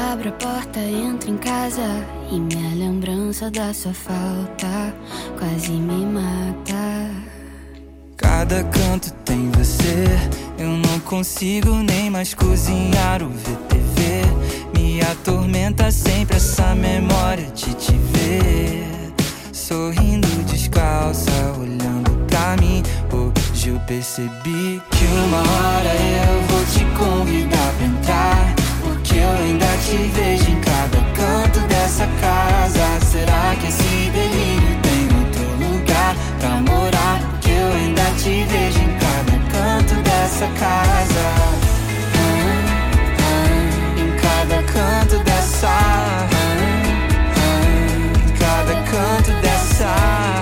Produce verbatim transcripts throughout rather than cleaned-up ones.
Abro a porta, entro em casa e minha lembrança da sua falta quase me mata. Cada canto tem você, eu não consigo nem mais cozinhar ou ver T V. Me atormenta sempre essa memória de te ver sorrindo descalça, olhando pra mim. Hoje eu percebi que uma hora eu vou te convidar pra entrar, porque eu ainda te vejo em cada canto dessa casa. Será que esse delírio tem outro lugar pra morar? Porque eu ainda te vejo em cada canto dessa casa. ah, ah, Em cada canto dessa ah, ah, Em cada canto dessa ah,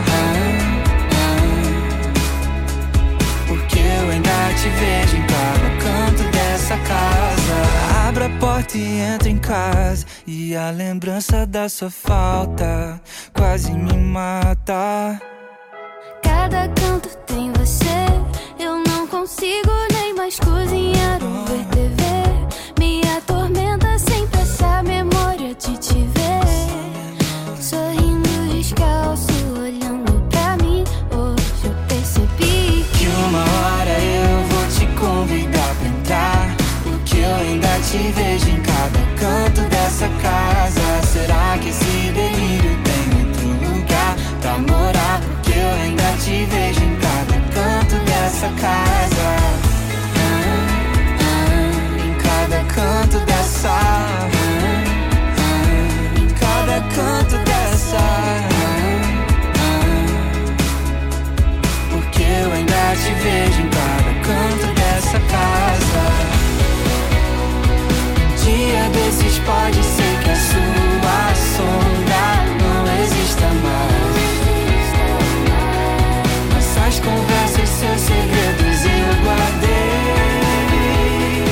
ah, Porque eu ainda te vejo em cada canto dessa casa. Abra a porta e entra em casa, e a lembrança da sua falta quase me mata. Cada canto tem você, eu não consigo nem mais cozinhar ou ver T V. Me atormenta sempre essa memória de te ver sorrindo descalço, olhando pra mim. Hoje eu percebi que uma hora eu vou te convidar pra entrar, porque eu ainda te vejo em cada canto dessa casa. Será que esse delírio tem outro lugar pra morar? Porque eu ainda te vejo em cada canto dessa casa. ah, ah, Em cada canto dessa ah, ah, Em cada canto dessa ah, ah, Porque eu ainda te vejo em cada canto dessa casa. Um dia desses pode ser que a sua sombra não exista mais, mas as conversas, seus segredos eu guardei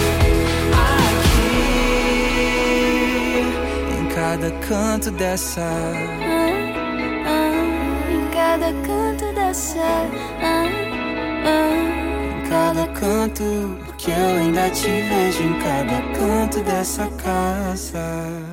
aqui, em cada canto dessa ah, ah, em cada canto dessa ah, ah, em cada canto, porque eu ainda te vejo em cada canto dessa casa.